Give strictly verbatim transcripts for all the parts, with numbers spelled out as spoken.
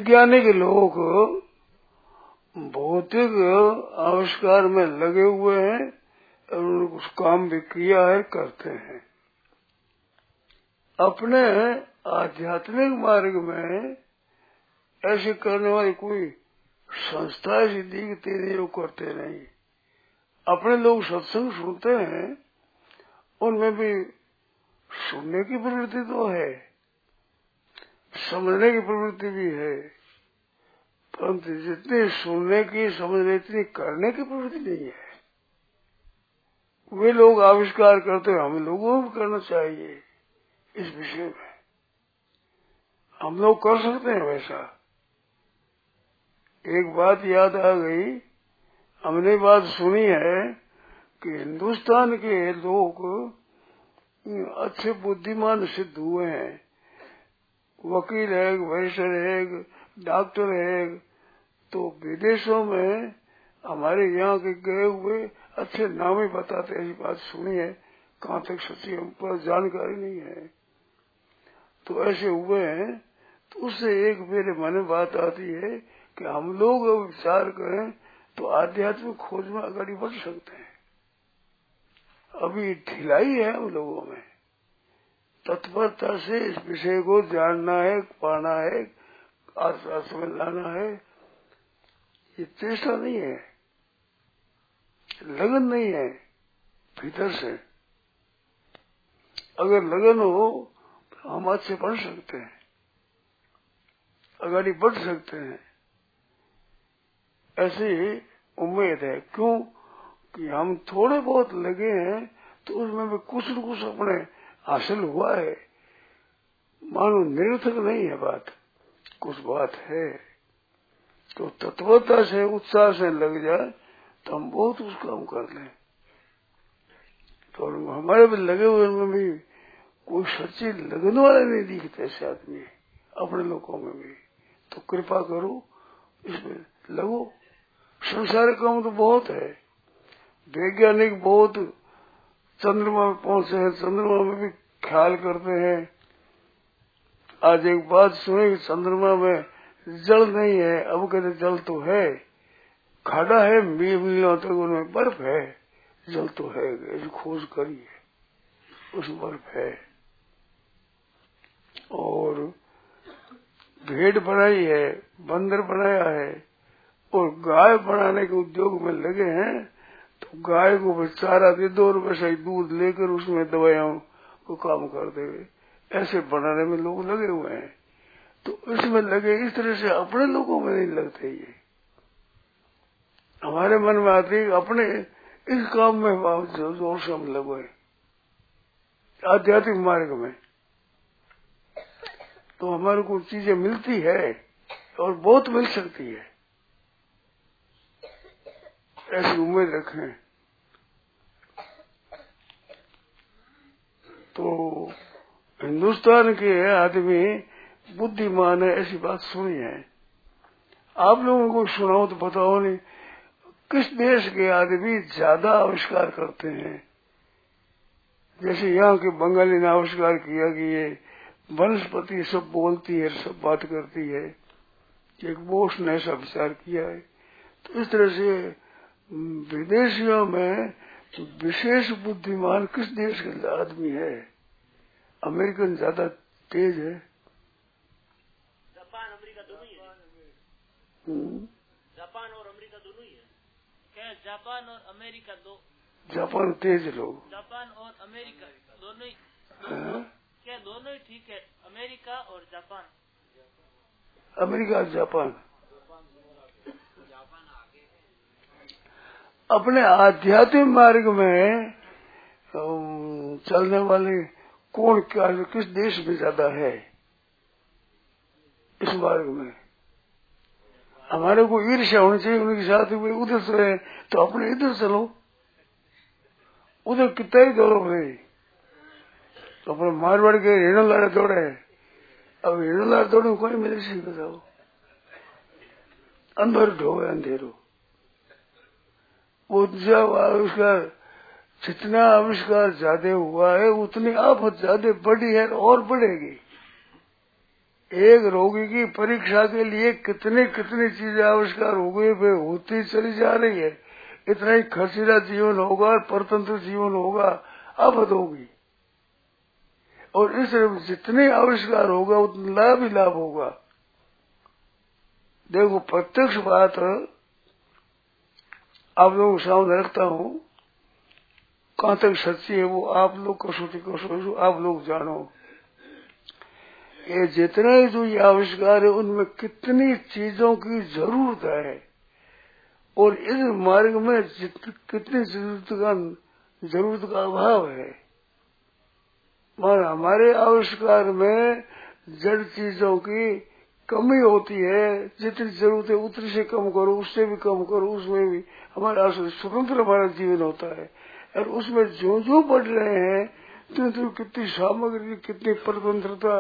वैज्ञानिक लोग भौतिक आविष्कार में लगे हुए हैं और उन्होंने कुछ काम भी किया है, करते हैं। अपने आध्यात्मिक मार्ग में ऐसे करने वाली कोई संस्था ऐसी दिखती नहीं, वो करते नहीं। अपने लोग सत्संग सुनते हैं, उनमें भी सुनने की प्रवृत्ति तो है, समझने की प्रवृत्ति भी है, परंतु जितनी सुनने की समझने इतनी करने की प्रवृत्ति नहीं है। वे लोग आविष्कार करते हैं, हम लोगों को भी करना चाहिए इस विषय में। हम लोग कर सकते हैं वैसा। एक बात याद आ गई, हमने बात सुनी है कि हिंदुस्तान के लोग अच्छे बुद्धिमान सिद्ध हुए हैं। वकील है, वैश्य है, डॉक्टर है, तो विदेशों में हमारे यहाँ के गए हुए अच्छे नाम ही बताते, ऐसी बात सुनी है। कहाँ तक सच्ची हम पर जानकारी नहीं है, तो ऐसे हुए हैं। तो उससे एक मेरे मन में बात आती है कि हम लोग विचार करें तो आध्यात्मिक खोज में आगे बढ़ सकते हैं। अभी ढिलाई है हम लोगों में, तत्परता से इस विषय को जानना है, पाना है, आत्मा में लाना है, ये चेष्टा नहीं है, लगन नहीं है भीतर से। अगर लगन हो तो हम अच्छे पढ़ सकते हैं, आगे बढ़ सकते हैं, ऐसी उम्मीद है। क्यों कि हम थोड़े बहुत लगे हैं तो उसमें भी कुछ न कुछ अपने हासिल हुआ है। मानो निरर्थक नहीं है बात, कुछ बात है। तो तत्वता से उत्साह से लग जाए तो हम बहुत उस काम कर लें। तो हमारे भी लगे हुए उनमें भी कोई सच्ची लगन वाले नहीं दिखते ऐसे आदमी अपने लोगों में भी। तो कृपा करो इसमें लगो। संसार काम तो बहुत है, वैज्ञानिक बहुत चंद्रमा में पहुंचे हैं, चंद्रमा में भी ख्याल करते हैं। आज एक बात सुनी कि चंद्रमा में जल नहीं है, अब कहते जल तो है, खाड़ा है, मील मीलों तक उनमें बर्फ है, जल तो है। ऐसी खोज करी है, उस बर्फ है। और भेड़ बनाई है, बंदर बनाया है, और गाय बनाने के उद्योग में लगे हैं। तो गाय को चारा दे दो और वैसा ही दूध लेकर उसमें दवाइयों को काम कर देवे, ऐसे बनाने में लोग लगे हुए हैं। तो इसमें लगे, इस तरह से अपने लोगों में नहीं लगते। ये हमारे मन में आती अपने इस काम में जोर से हम लगे आध्यात्मिक मार्ग में, तो हमारे को चीजें मिलती है और बहुत मिल सकती है, ऐसी उम्मीद रखें। तो हिंदुस्तान के आदमी बुद्धिमान है, ऐसी बात सुनी है। आप लोगों को सुनाओ तो बताओ नहीं, किस देश के आदमी ज्यादा आविष्कार करते हैं? जैसे यहाँ के बंगाली ने आविष्कार किया कि ये वनस्पति सब बोलती है, सब बात करती है, एक बोस ने ऐसा विचार किया है। तो इस तरह से विदेशियों में विशेष बुद्धिमान किस देश के आदमी है? अमेरिकन ज्यादा तेज है। जापान अमेरिका दोनों ही है। जापान और अमेरिका दोनों ही है। क्या जापान और अमेरिका दो? जापान तेज लोग। जापान और अमेरिका दोनों ही दोनों, क्या दोनों ही ठीक है? अमेरिका और जापान। अमेरिका और जापान अपने आध्यात्मिक मार्ग में चलने वाले कौन क्या किस देश में ज्यादा है? इस मार्ग में हमारे को ईर्ष्या होनी चाहिए उनके साथ। वे उधर से तो अपने इधर चलो, उधर कितना ही दौड़ो भाई। तो अपने मारवाड़ के हिरण लारे दौड़े, अब हिरण लारे दौड़े कोई मिले से बताओ, अंदर ढोए अंधेरो। वो जब आविष्कार जितना आविष्कार ज्यादा हुआ है उतनी आफत ज्यादा बढ़ी है और बढ़ेगी। एक रोगी की परीक्षा के लिए कितनी कितनी चीजें आविष्कार हो गई वे होती चली जा रही है। इतना ही खर्चीला जीवन होगा, परतंत्र जीवन होगा, आफत होगी। और इस जितने आविष्कार होगा उतना लाभ ही लाभ होगा। देखो प्रत्यक्ष बात आप लोगों के सामने रखता हूँ, कहाँ तक सच्ची है वो आप लोग कसौटी कसौटी आप लोग जानो। ये जितने जो ये आविष्कार है उनमें कितनी चीजों की जरूरत है और इस मार्ग में कितनी जरूरत का जरूरत का अभाव है। मगर हमारे आविष्कार में जड़ चीजों की कमी होती है। जितनी जरूरत है उतनी से कम करो, उससे भी कम करो, उसमें भी हमारा स्वतंत्र हमारा जीवन होता है। और उसमें जो जो बढ़ रहे हैं तो, तो कितनी सामग्री, कितनी परतंत्रता,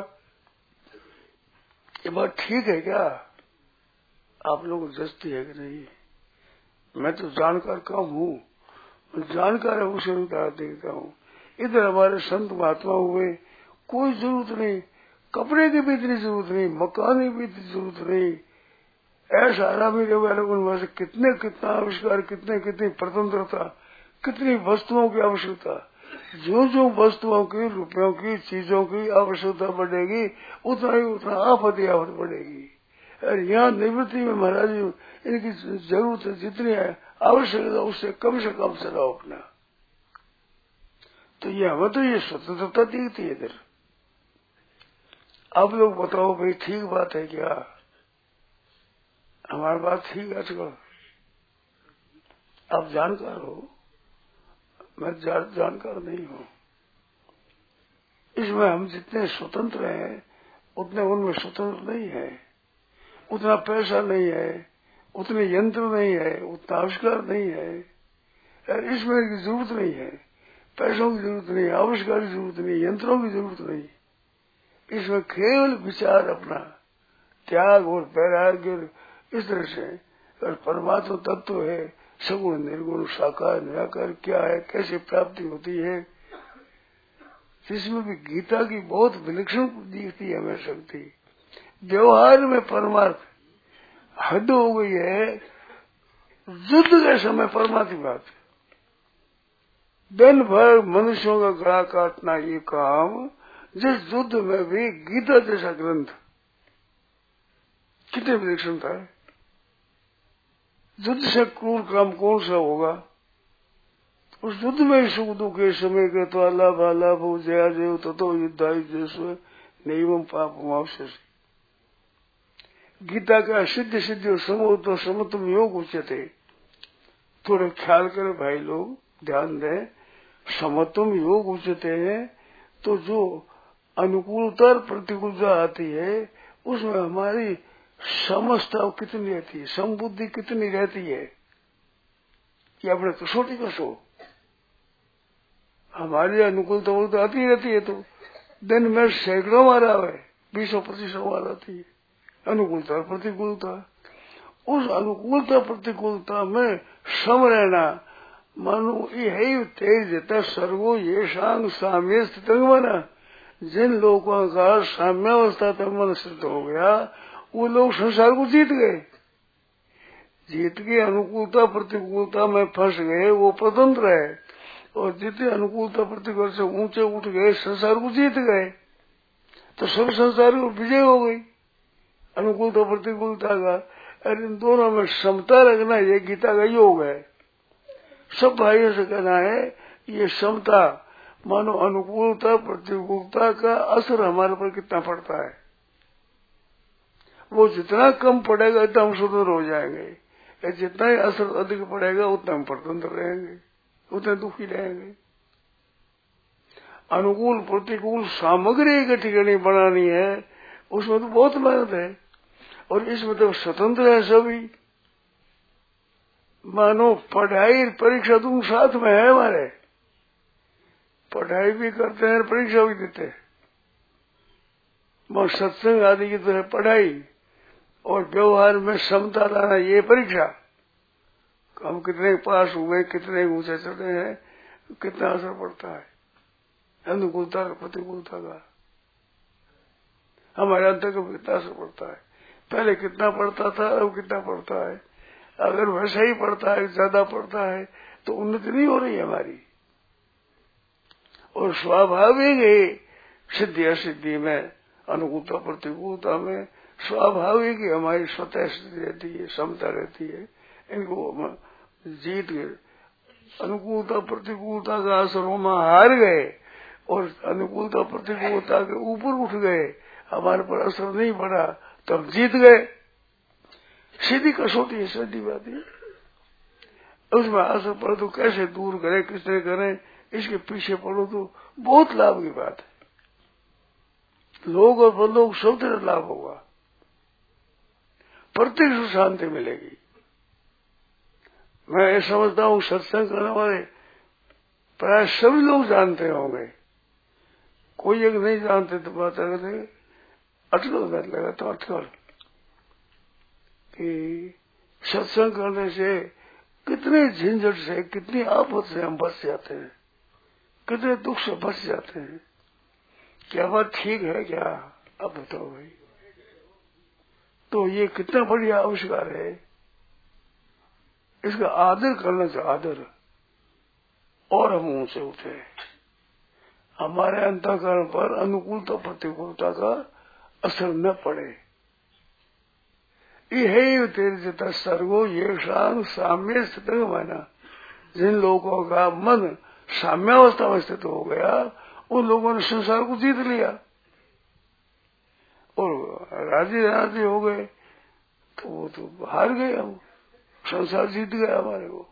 ये बात ठीक है क्या? आप लोग जस्ती है कि नहीं? मैं तो जानकार कम हूँ, जानकार है उसे उतार देता हूँ। इधर हमारे संत महात्मा हुए, कोई जरूरत नहीं, कपड़े की भी इतनी जरूरत नहीं, मकान की भी इतनी जरूरत नहीं। ऐसा आरामी रहे वाले उनमें से कितने कितना आविष्कार, कितने कितनी स्वतंत्रता, कितनी वस्तुओं की आवश्यकता। जो जो वस्तुओं की, रुपयों की, चीजों की आवश्यकता बढ़ेगी उतना ही उतना आफत ही आफत बढ़ेगी। और यहाँ निवृत्ति में महाराज इनकी जरूरत जितनी है आवश्यकता उससे कम से कम चलाओ अपना। तो ये हमें तो ये स्वतंत्रता दिखती है इधर। आप लोग बताओ भाई ठीक बात है क्या? हमारी बात ठीक है? चलो आप जानकार हो, मैं जानकार नहीं हूँ। इसमें हम जितने स्वतंत्र हैं उतने उनमें स्वतंत्र नहीं है। उतना पैसा नहीं है, उतने यंत्र नहीं है, उतना आविष्कार नहीं है। और इसमें की जरूरत नहीं है, पैसों की जरूरत नहीं, आविष्कार की जरूरत नहीं, यंत्रों की जरूरत नहीं। इसमें केवल विचार अपना त्याग और वैराग्य इस तरह से। और परमात्मा तत्व है, सगुण निर्गुण साकार निराकार क्या है, कैसे प्राप्ति होती है, जिसमें भी गीता की बहुत विलक्षण दिखती है हमें शक्ति। व्यवहार में परमार्थ हद हो गई है। युद्ध के समय परमात्मा की बात, दिन भर मनुष्यों का गला काटना ये काम, जिस युद्ध में भी गीता जैसा ग्रंथ कितने विलक्षण था। युद्ध से क्रूर काम कौन सा होगा? उस युद्ध में सुख दुख के समय के तो अलाभ अलाभ जया जय ततो युद्धाई जैसे नैवम पाप अवशेष। गीता का सिद्ध सिद्ध समो तो समतम योग उच्चते। थोड़ा ख्याल करें भाई लोग, ध्यान दें। समतम योग उच्चते हैं तो जो अनुकूलता और प्रतिकूलता आती है उसमें हमारी समझता कितनी रहती है, समबुद्धि कितनी रहती है, कि अपने कसौटी कसो। हमारी अनुकूलता वो तो आती रहती है, तो दिन में सैकड़ों बार आवे, बीसों पच्चीसों बार आती है अनुकूलता और प्रतिकूलता। उस अनुकूलता प्रतिकूलता में सम रहना, मानो यही तेज देता सर्वो ये शांग साम्य स्थित बना। जिन लोगों का साम्यावस्था तक मन सिद्ध हो गया वो लोग संसार को जीत गए। जीत के अनुकूलता प्रतिकूलता में फंस गए वो स्वतंत्र है, और जितने अनुकूलता प्रतिकूल से ऊंचे उठ गए संसार को जीत गए। तो सब संसार को विजय हो गई अनुकूलता प्रतिकूलता का। और इन दोनों में समता रखना ये गीता का योग है। सब भाइयों से कहना है ये समता, मानो अनुकूलता प्रतिकूलता का असर हमारे पर कितना पड़ता है। वो जितना कम पड़ेगा इतना हम स्वतंत्र हो जाएंगे, जितना ही असर अधिक पड़ेगा उतना हम स्वतंत्र रहेंगे, उतने दुखी रहेंगे। अनुकूल प्रतिकूल सामग्री इकट्ठी करनी बनानी है, उसमें तो बहुत मेहनत है। और इसमें तो स्वतंत्र है सभी। मानो पढ़ाई परीक्षा तुम साथ में है हमारे, पढ़ाई भी करते हैं परीक्षा भी देते हैं। सत्संग आदि की तरह पढ़ाई और व्यवहार में समता लाना ये परीक्षा। हम कितने पास हुए, कितने ऊंचे चढ़े हैं, कितना असर पड़ता है अनुकूलता और प्रतिकूलता का। हमारे अंतर को कितना असर पड़ता है। पहले कितना पड़ता था, अब कितना पड़ता है। अगर वैसा ही पड़ता है, ज्यादा पड़ता है, तो उन्नति नहीं हो रही है हमारी। और स्वाभाविक है सिद्धि असिद्धि में, अनुकूलता प्रतिकूलता में स्वाभाविक ही हमारी स्वतः स्थिति रहती है, समता रहती है। इनको जीत गए, अनुकूलता प्रतिकूलता का असरों में हार गए और अनुकूलता प्रतिकूलता के ऊपर उठ गए, हमारे पर असर नहीं पड़ा, तब जीत गए। सीधी कसौटी है, सीधी बात है। उसमें असर पड़े तो कैसे दूर करे, किसने करे, इसके पीछे पड़ो तो बहुत लाभ की बात है। लोग और परलोक सब तरह लाभ होगा, प्रत्येक से शांति मिलेगी। मैं ये समझता हूँ सत्संग करने वाले प्राय सभी लोग जानते होंगे, कोई एक नहीं जानते तो बात करते अटकल बात लगा तो अटकल कि सत्संग करने से कितने झंझट से, कितनी आफत से हम बच जाते हैं, कितने दुख से बच जाते हैं। क्या बात ठीक है क्या? अब बताओ भाई। तो ये कितना बढ़िया आविष्कार है, इसका आदर करना चाहिए, आदर। और हम ऊंचे उठे, हमारे अंतःकरण पर अनुकूलता प्रतिकूलता का असर न पड़े। ये तेरे जता सर्गो ये शान साम्य स्थित माना। जिन लोगों का मन साम्यावस्था में स्थित हो गया, उन लोगों ने संसार को जीत लिया और राजी राजी हो गए, तो वो तो हार गए, हम संसार जीत गया हमारे को।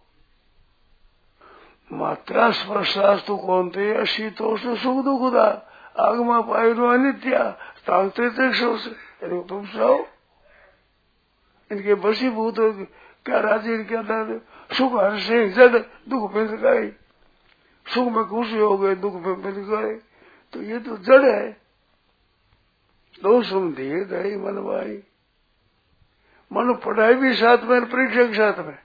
मात्रा स्पर्शास तो कौन थे अशीतोष सुख दुखदा आगमा पायरो अनित्या तांत्रिक तुम सो इनके बसीभूत हो क्या राजी क्या दर्द सुख हर्ष जद दुख मिल गए, सुख में खुशी हो गए, दुख में मिल गए, तो ये तो जड़ है। दो समझिए दही मन भाई, मन पढ़ाई भी साथ में, परीक्षा के साथ में,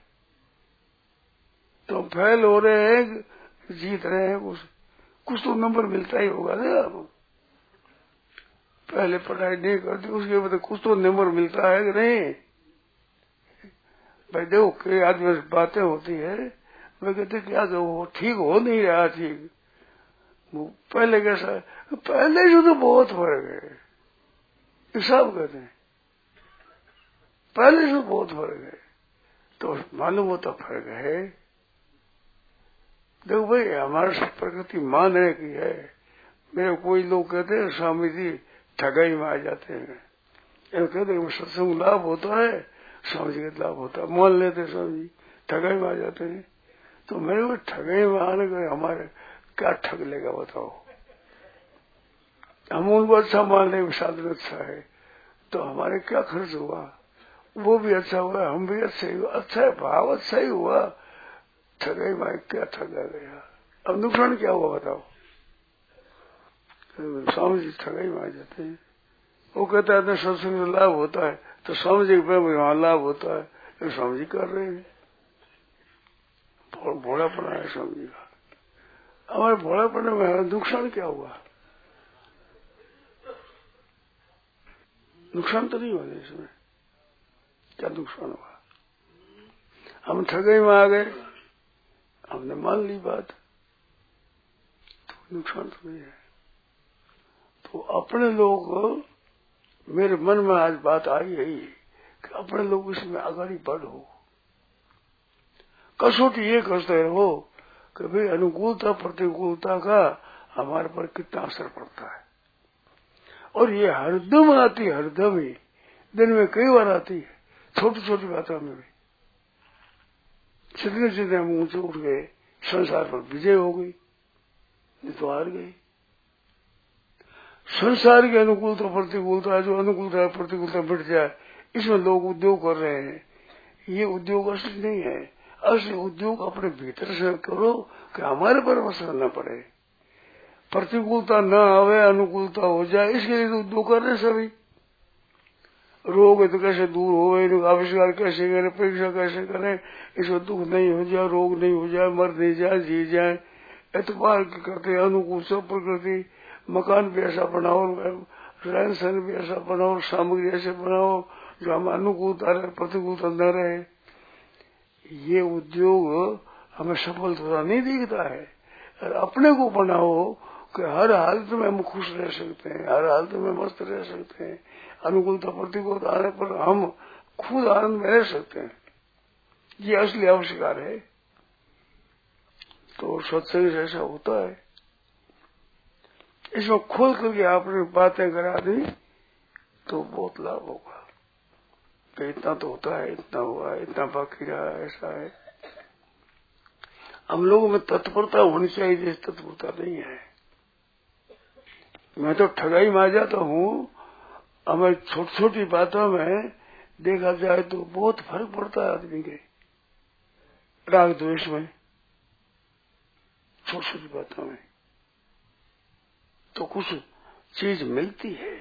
तो फेल हो रहे हैं, जीत रहे हैं, कुछ कुछ तो नंबर मिलता ही होगा ना। आप पहले पढ़ाई नहीं करते, उसके बाद कुछ तो नंबर मिलता है कि नहीं भाई। देखो कई आदमी बातें होती है, मैं कहते क्या वो ठीक हो नहीं रहा, ठीक वो पहले कैसा, पहले से तो बहुत फर्क है, सब कहते हैं पहले से बहुत फर्क है, तो मालूम होता फर्क है। देखो भाई हमारे प्रकृति मानने की है। मेरे कोई लोग कहते हैं स्वामी जी ठगाई में आ जाते हैं, कहते हैं सत्संग लाभ होता है, स्वामी जी का लाभ होता है, मान लेते स्वामी जी ठगाई में आ जाते हैं। तो मेरे को ठगाई में आने का हमारे क्या ठग लेगा बताओ। हम उनको अच्छा मान लेंगे, साधन अच्छा है, तो हमारे क्या खर्च हुआ, वो भी अच्छा हुआ, हम भी अच्छे हुआ, अच्छा है भाव अच्छा ही हुआ, ठगाई में क्या ठगा गया, अब नुकसान क्या हुआ बताओ। स्वामी जी ठगाई में आ जाते हैं, वो कहता है सत्संग में लाभ होता है, तो स्वामी जी के वहां लाभ होता है, तो स्वामी जी कर रहे हैं। भोलापना है स्वामी जी का, हमारे भोलापने में नुकसान क्या हुआ, नुकसान तो नहीं हुआ इसमें, क्या नुकसान हुआ। हम ठगाई में आ गए, हमने मान ली बात, तो नुकसान तो नहीं है। तो अपने लोग, मेरे मन में आज बात आई है कि अपने लोग इसमें आगाड़ी बढ़ो, कसौटी ये करते रहो कि भाई अनुकूलता प्रतिकूलता का हमारे पर कितना असर पड़ता है। और ये हरदम आती, हरदम ही दिन में कई बार आती है, छोटी छोटी बातों में भी। जितने जितने हम ऊंचे उठ गए, संसार पर विजय हो गई, नहीं तो हार गई। संसार की अनुकूलता प्रतिकूलता, जो अनुकूलता प्रतिकूलता मिट जाए, इसमें लोग उद्योग कर रहे हैं। ये उद्योग असली नहीं है, असली उद्योग अपने भीतर से करो कि हमारे पर असर न पड़े, प्रतिकूलता न आवे, अनुकूलता हो जाए, इसके लिए तो उद्योग कर रहे सभी। रोग है तो कैसे दूर हो, इनको आविष्कार कैसे करें, परीक्षा कैसे करें, इसको दुख नहीं हो जाए, रोग नहीं हो जाए, मर नहीं जाए, जी जाए, एतबार करते अनुकूल सब प्रकृति। मकान भी ऐसा बनाओ, रहन सहन भी ऐसा बनाओ, सामग्री ऐसे बनाओ जो हम अनुकूलता रहे, प्रतिकूलता न रहे। ये उद्योग हमें सफलता नहीं दिखता है। और अपने को बनाओ कि हर हालत में हम खुश रह सकते हैं, हर हालत में मस्त रह सकते हैं, अनुकूलता प्रतिकूलता आने पर हम खुद आनंद में रह सकते हैं। ये असली आविष्कार है। तो सत्संग से ऐसा होता है। इसमें खोल करके आपने बातें करा दी तो बहुत लाभ होगा कि इतना तो होता है, इतना हुआ, इतना बाकी रहा, ऐसा है। हम लोगों में तत्परता होनी चाहिए, जैसे तत्परता नहीं है। मैं तो ठगाई मार जाता हूँ। हमें छोटी छोटी बातों में देखा जाए तो बहुत फर्क पड़ता है आदमी के राग द्वेष में, छोटी छोटी बातों में तो कुछ चीज मिलती है।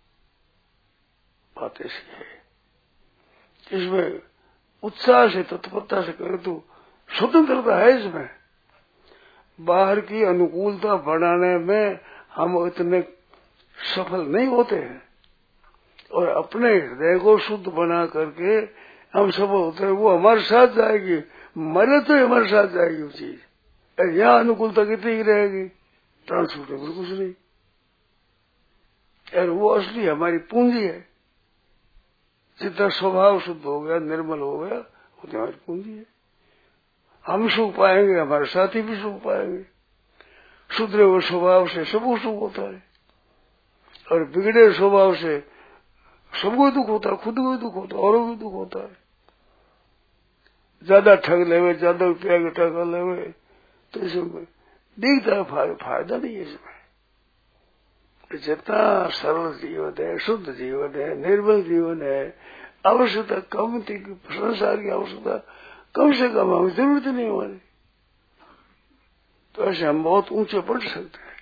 बात ऐसी है, इसमें उत्साह से तत्परता से करे तो स्वतंत्रता है। इसमें बाहर की अनुकूलता बढ़ाने में हम इतने सफल नहीं होते हैं, और अपने हृदय को शुद्ध बना करके हम सफल होते हैं। वो हमारे साथ जाएगी, मरे तो हमारे साथ जाएगी वो चीज। यहाँ अनुकूलता कितनी ही रहेगी, प्राण छूटे पर कुछ नहीं। और वो असली हमारी पूंजी है। जितना स्वभाव शुद्ध हो गया, निर्मल हो गया, उतनी हमारी पूंजी है। हम सुख पाएंगे, हमारे साथी भी सुख पाएंगे। सुधरे हुए स्वभाव से सबको सुख होता है, और बिगड़े स्वभाव से सबको दुख होता है, खुद को भी दुख होता है, औरों को भी दुख होता है। ज्यादा ठग लेवे, ज्यादा रुपया के ठग लेवे तो इसमें दिखता है फायदा नहीं है। इसमें जितना सरल जीवन है, शुद्ध जीवन है, निर्मल जीवन है, आवश्यकता कम थी, संसार की आवश्यकता कम से कम, हमें जरूरत नहीं हमारी, तो ऐसे हम बहुत ऊंचे बढ़ सकते हैं।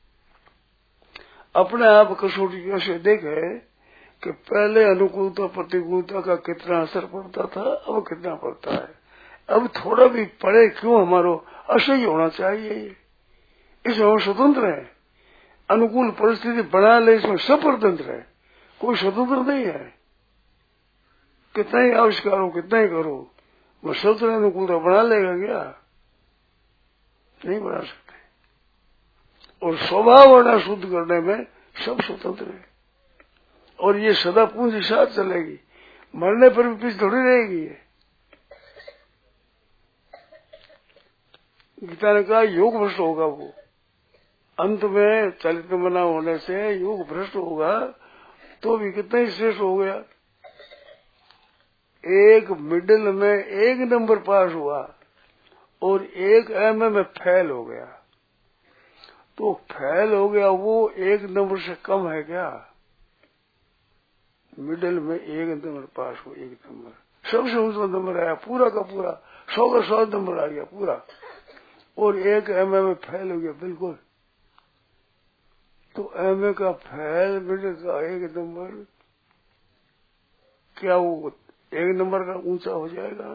अपने आप कसौटी कैसे देखे कि पहले अनुकूलता प्रतिकूलता का कितना असर पड़ता था, अब कितना पड़ता है। अब थोड़ा भी पड़े क्यों, हमारा असह्य होना चाहिए। इसमें हम स्वतंत्र है। अनुकूल परिस्थिति बना ले, इसमें सब स्वतंत्र है, कोई स्वतंत्र नहीं है। कितना ही आविष्कार हो, कितना ही करो, वो स्वतंत्र अनुकूलता बना लेगा क्या? नहीं बना सकते। और स्वभाव वर्णा शुद्ध करने में सब स्वतंत्र है, और ये सदा पूंजी साथ चलेगी, मरने पर भी पीछे थोड़ी रहेगी। गीता ने कहा योग भ्रष्ट होगा, वो अंत में चलित मना होने से योग भ्रष्ट होगा, तो भी कितना ही श्रेष्ठ हो गया। एक मिडिल में एक नंबर पास हुआ और एक एम में फेल हो गया, तो फेल हो गया वो एक नंबर से कम है क्या? मिडिल में एक नंबर पास हो, एक नंबर सबसे ऊंचा नंबर आया, पूरा का पूरा सौ का सौ नंबर आ गया पूरा, और एक एम में फेल हो गया बिल्कुल। तो एम ए का फेल, मिडिल का एक नंबर, क्या वो एक नंबर का ऊंचा हो जाएगा?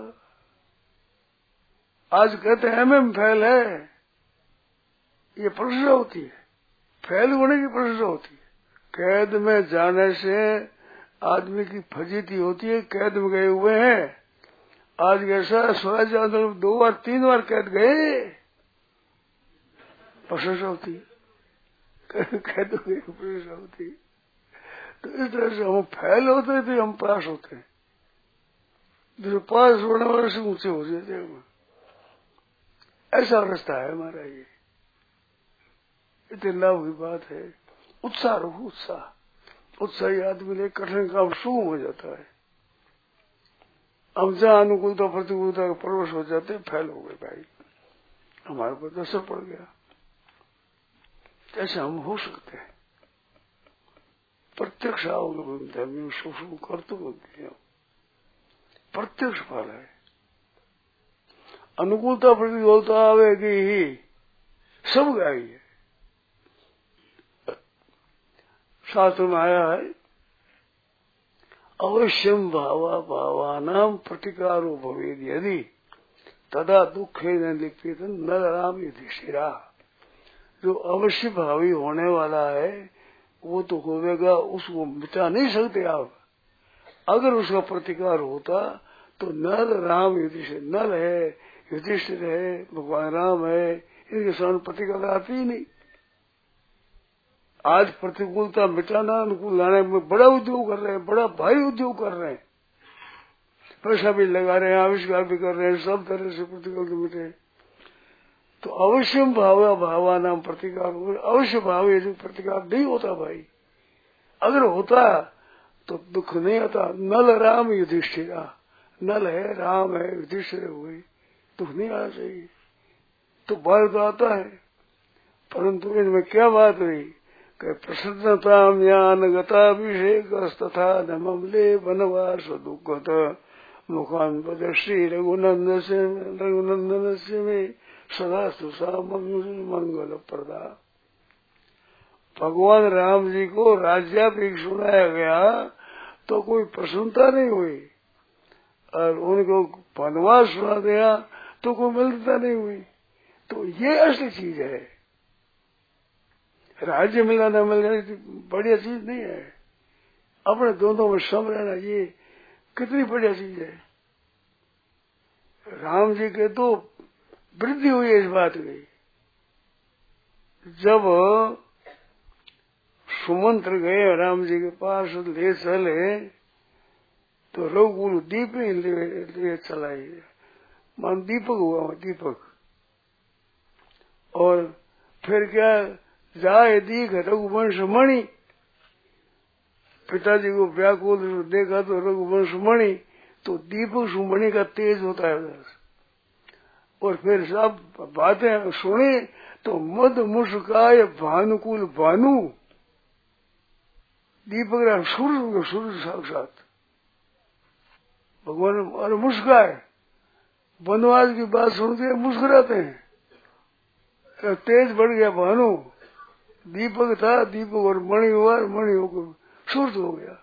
आज कहते हैं एम एम फेल है, ये प्रशंसा होती है, फेल होने की प्रशंसा होती है। कैद में जाने से आदमी की फजीती होती है, कैद में गए हुए हैं। आज ऐसा स्वराज आंदोलन दो बार तीन बार कैद गए, प्रशंसा होती है, कैद गए प्रशंसा होती है। तो इस तरह से हम फेल होते थे, हम पास होते हैं, जो पास होने वाले से ऊंचे हो जाते हैं। ऐसा रास्ता है हमारा, ये इतने लाभ की बात है। उत्साह रहो, उत्साह उत्साही आदमी ले कठिन काम शुभ हो जाता है। हम जहाँ अनुकूलता प्रतिकूलता का प्रवेश हो जाते, फैल हो गए भाई, हमारे पर असर पड़ गया। कैसे हम हो सकते हैं? प्रत्यक्ष आओगे धर्मी शुभ कर तो प्रत्यक्ष फल है। अनुकूलता प्रतिकूलता आवेगी ही, सब गाई है। शास्त्र में आया है अवश्यम भावा भावानाम प्रतिकारो भवेद यदि तदा दुखे न लिखित न राम युधिष्ठिरा। जो अवश्य भावी होने वाला है वो तो होगा, उसको मिटा नहीं सकते आप। अगर उसका प्रतिकार होता तो नल राम युधिष्ठिर, नल है, युधिष्ठिर है, भगवान राम है, इनके सामने प्रतिकार आती ही नहीं। आज प्रतिकूलता मिटाना, अनुकूल लाने में बड़ा उद्योग कर रहे हैं, बड़ा भारी उद्योग कर रहे हैं, पैसा भी लगा रहे हैं, आविष्कार भी कर रहे हैं, सब तरह से प्रतिकूल मिटे। तो अवश्य भाव भावा नाम प्रतिकार, अवश्य भाव ये प्रतिकार नहीं होता भाई। अगर होता तो दुख नहीं आता। नल राम युधिष्ठिर, नल है, राम है, युधिष्ठिर हुए, दुख नहीं आना चाहिए। तो बात तो आता है, परंतु इनमें क्या बात हुई कि प्रसन्नता ज्ञान गताभिषेक तथा न ममले वनवास दुखत मुखान पद श्री रघुनंदन से रघुनंदन से में सदा सुषा मंगल प्रदा। भगवान राम जी को राज्याभिषेक सुनाया गया तो कोई प्रसन्नता नहीं हुई, और उनको वनवास सुना दिया तो कोई मिलता नहीं हुई। तो ये असली चीज है। राज्य मिला न मिल जाए बढ़िया चीज नहीं है। अपने दोनों में सम रहना ये कितनी बढ़िया चीज है। राम जी के तो वृद्धि हुई इस बात की। जब सुमंत्र गए राम जी के पास ले चले तो रघुकुल दीप ही ले चलाई, मान दीपक हुआ दीपक। और फिर क्या, जाए दीख रघुवंश मणि, पिताजी को व्याकुल देखा तो रघुवंश मणि, तो दीपक सुमणि का तेज होता है उधर। और फिर सब बातें सुनी तो मद मुस्काय भानुकुल भानु, दीपक राम सूर्य सूर्य साक्षात भगवान। और मुस्काए, वनवास की बात सुनते मुस्कुराते हैं, तेज बढ़ गया भानु। दीपक था, दीपक और मणि हुआ, मणि होकर सूर्य हो गया।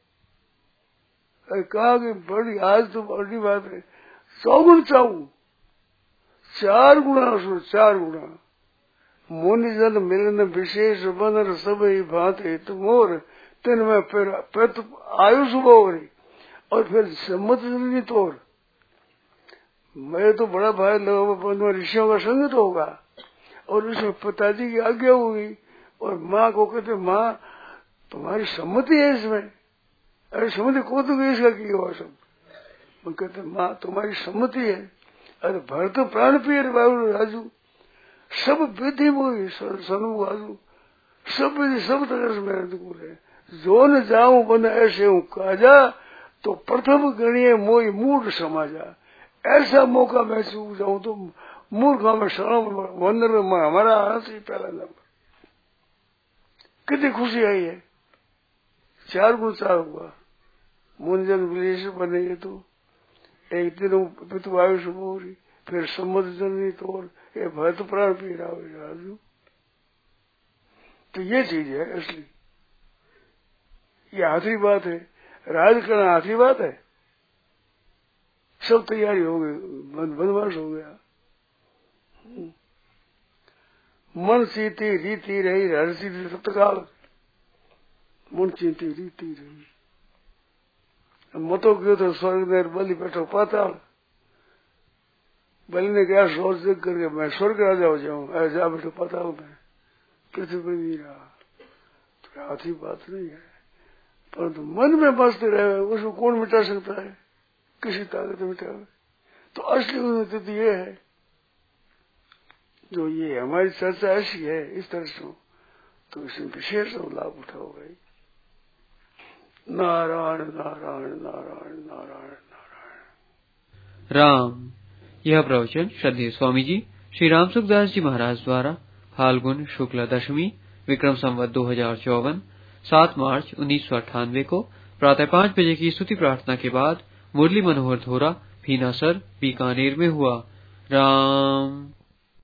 कहा कि बड़ी आज तो बड़ी बात है, चौगुण चाऊ, चार गुणा सुर, चार गुणा। मुनि जन मिलन विशेष बनर सब ही भांति तुमोर, तिन में फिर प्रत आयुष बोरी, और फिर सम्मत नहीं तोर। मैं तो बड़ा भाई लोगों ऋषियों का संगत होगा, और उसमें पिताजी की आज्ञा होगी। और माँ को कहते माँ तुम्हारी सम्मति है इसमें, अरे सम्मति को तो इसका किया हुआ सब। मैं कहते माँ तुम्हारी सम्मति है। अरे भरत प्राण पिय बाबू राजू, सब विधि मोही सनु राजू, सब विधि सब तरह से मेरे अनुकूल है। जो न जाऊं बन ऐसे हूँ काजा, तो प्रथम गणीय मोही मूर्ख समाजा। ऐसा मौका मैं चूक जाऊं तो मूर्खा में शरण वंदन में हमारा आना चाहिए पहला नंबर। कितनी खुशी आई है। चार गुण चार हुआ, मुंजन विलेश बनेगे तो एक दिन पितु आयुष बोरी, फिर सम्मत जननी तोड़, ये भरत प्राण पी रहा राजू। तो ये चीज है असली, ये आखिरी बात है। राज करना आखिरी बात है। सब तैयारी हो गई, वनवास हो गया। मन चीती रीति रही, हर्षी तत्काल मन चीती रीति रही। मतो गयो तो स्वर्ग में, बलि बैठो पाताल। बलि ने क्या सोच देख करके मैं स्वर्ग राजा हो जाऊं, ऐसा बैठो पाताल में, पृथ्वी पर नहीं रहा। तो आधी बात नहीं है, परंतु मन में मस्त रहे उसको कौन मिटा सकता है, किसी ताकत मिटावे। तो असली उन्नति तो ये है, जो ये हमारी चर्चा ऐसी है इस तरह से, तो इसमें विशेष लाभ उठाओ भाई। नारायण नारायण नारायण नारायण नारायण राम। यह प्रवचन श्रद्धेय स्वामी जी श्री राम सुखदास जी महाराज द्वारा फाल्गुन शुक्ल दशमी विक्रम संवत दो हजार चौवन सात मार्च उन्नीस सौ अट्ठानवे को प्रातः पांच बजे की स्तुति प्रार्थना के बाद मुरली मनोहर धोरा, भीनासर, बीकानेर में हुआ। राम।